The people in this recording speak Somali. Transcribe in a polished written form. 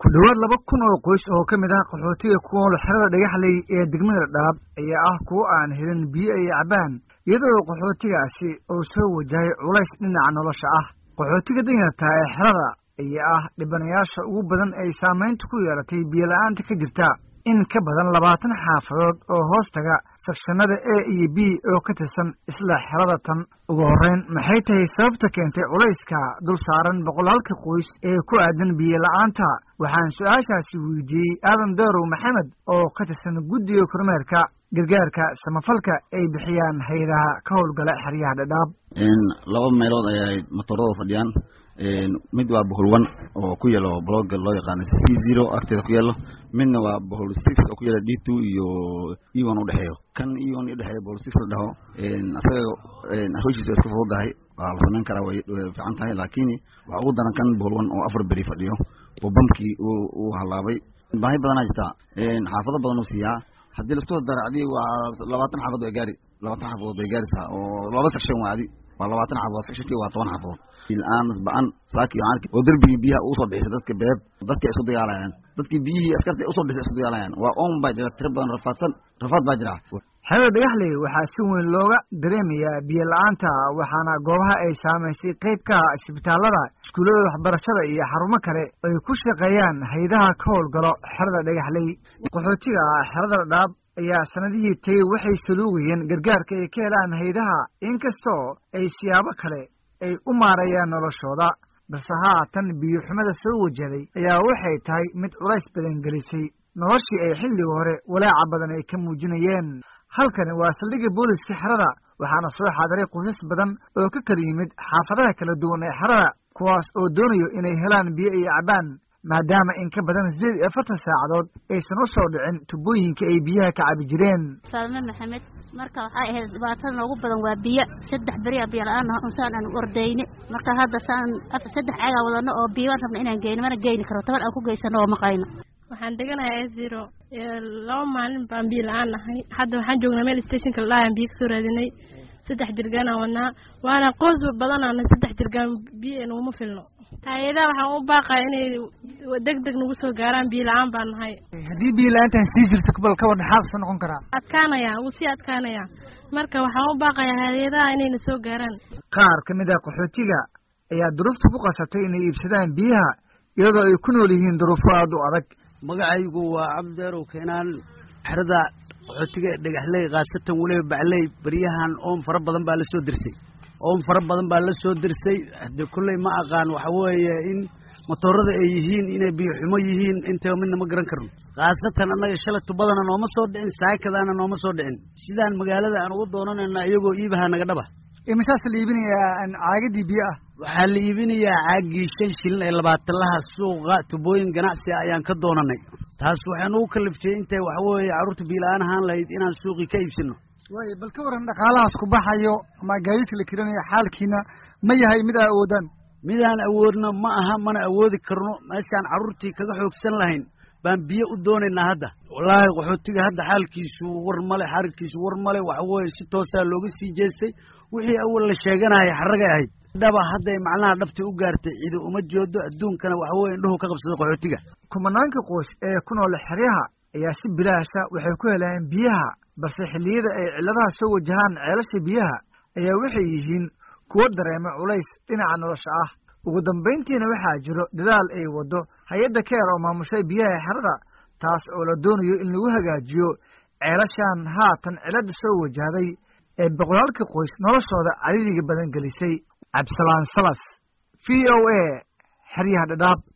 ku dhawaad 2,000 oo qoys oo ka mid ah qaxootiga ku nool xerada dhagaxley ee degmada Dhaab ayaa ah kuwa aan helin biyo ay cabaan iyadoo qaxootigaasi oo soo wajahay culays dhinaca nolosha ah qaxootiga danyarta ee xerada ayaa ah dhibanayaasha ugu badan ay saameynta ku yeelatay biyo la'aanta ka jirta in ka badan 20 xaafadood oo hoostaga sekshanada A iyo B oo ka tirsan isla xerada tan ugu horeyn maxay tahay sababta keentay culayska dul saaran boqolaalka qoys ee ku aadan biyo la'aanta waxaan su'aashaasi weydiiyey Aadan Darow Maxamed oo ka tirsan guddiga kormeerka gargaarka samafalka ay bixiyaan hay'adaha ka howlgala xeryaha Dhaab laba meelood ay motorada fadhiyaan mid waa boholwan oo ku yaalo blog loo yaqaan C0 agteeda ku yaalo midna waa bohol 6 oo ku yaalo D2 iyo E1 u dhaxeeyo kan E1 u dhaxeeyo bohol 6 la dhaho asaga hawshiisa iska fududahay waa la sameyn karaa way fiican tahay laakiin waxa ugu daran kan boholwan oo afar bari fadhiyo oo bamkii uu halaabay baahi badan ay jirtaa xaafado badan oo siyaa hadii la soo daracday waa 20 xaafado ay gaari 20 xaafado ay gaarisa oo laba section waadi waa 20 xaafado section waa 10 xaafado الآن بان ساكي عنك ودربي بيها أوصل بحسدتك باب ضدك أسود يالعين ضدك بيه أسكرت أوصل بحسد يالعين وأم باجرة تربان رفض باجرة حلو دقحلي وحاسون اللغة دريمية بيلعانتا وحانا قوها أي سامسي قيبكا سبتالرا سكولو برشادة إيا حرمة كالي ويكوش قيان هيدها كول قراء حرد دقحلي قحوتيها حرد الراب ayaa sanadihii tay waxay saluugayeen gargaarka ay ka helaan hay'adaha inkastoo ay siyaabo kale ay u maarayaan noloshooda balse haatan biyo xumada soo wajaday ayaa waxay tahay mid culays badan gelisay noloshii ay xilliga hore walaaca badan ay ka muujinayeen halkani waa saldhigga booliska xerada waxaana soo xaadiray qoysas badan oo ka kala yimid xaafadaha kala duwan ee xerada kuwaas oo doonayo inay helaan biyo ay cabaan maadaama in ka badan 48 saacadood aysan u soo dhicin tubooyinka ay biyaha ka cabi jireen Salman Maxamed marka waxa ay dhibaatada ugu badan waa biyo 3 bari biyo la'aan ah oo aan ordayni marka hadda saan 3 caga wadano oo biyo rabna inaan geeyno mana geeyni karo tabar aan ku geysano oo maqayno waxaan deganahay A0 laba maalin baan biyo la'aan ahay hadda waxaan joognaa meel station ka la'aan biyo soo raadinay 3 jirgaan wadnaa waana qoys badan aan 3 jirgaan biyo inuu filno hay'adaha waxaan u baaqay inay degdeg nagu soo gaaraan biyo la'aan baan nahay hadii biyo la'aantan sii jirto bal ka wada xaaqsan noqon karaa adkaanaya marka waxaan u baaqay hay'adaha inay soo gaaraan qaar kamid ah qaxootiga ayaa duruufta ku qasabtay inay iibsadaan biyaha iyadoo ay ku nool yihiin duruufo aad u adag magacaygu waa Cabdirow Keenan xerada qaxootiga dhagaxley qaasatan waliba bacley bariyahan oo fara badan baa la soo dirsay hadda kullay ma aqaan waxa weeye in motorada ay yihiin inay biyo xumo yihiin inta midna ma garan karno qaasatan anaga shalatu badana nooma soo dhicin saakadana nooma soo dhicin sidaan magaalada aan ugu doonanayna iyagoo iibaha naga dhaba imisaas la iibinayaa caagadii biyo ah waxaa la iibinayaa caagii 5 shilin ee 20 laha suuqa tubooyin ganacsi ayaan ka doonanay taas waxaan ugu kaliftay intay waxa weeye carruurta biyo la'aan ahaan lahayd inaan suuqi ka iibsano way bal ka waran dhaqaalahaas ku baxayo ama gaadiidka la kiranayo xaalkiina ma yahay mid aan awoodna ma aha mana awoodi karno meeshaan carruurtii kaga xoogsan lahayn baan biyo u doonaynaa hadda wallaahi qaxootiga hadda xaalkiisu war male xarkiisu war male waxa weeye si toosaa looga sii jeestay wixii awal la sheeganayay xaragay ahayd dhaba hadday macnaha dhabtay u gaartay cid uma joodo adduunkana waxa weeye indhuhu ka qabsada qaxootiga kumanaanka qoys ee ku nool xeryaha ayaa si bilaasha waxay ku helaan biyaha balse xilliyada ay ciladaha soo wajahaan ceelasha biyaha ayaa waxay yihiin kuwo dareema culays dhinaca nolosha ah ugu dambayntiina waxaa jiro dadaal ay wado hay'adda keer oo maamushay biyaha xerada taas oo la doonayo in lagu hagaajiyo ceelashan haatan cilada soo wajahday ee boqolaalka qoys noloshooda cariiriga badan gelisay Cabsalaan Salas VOA xeryaha Dhaab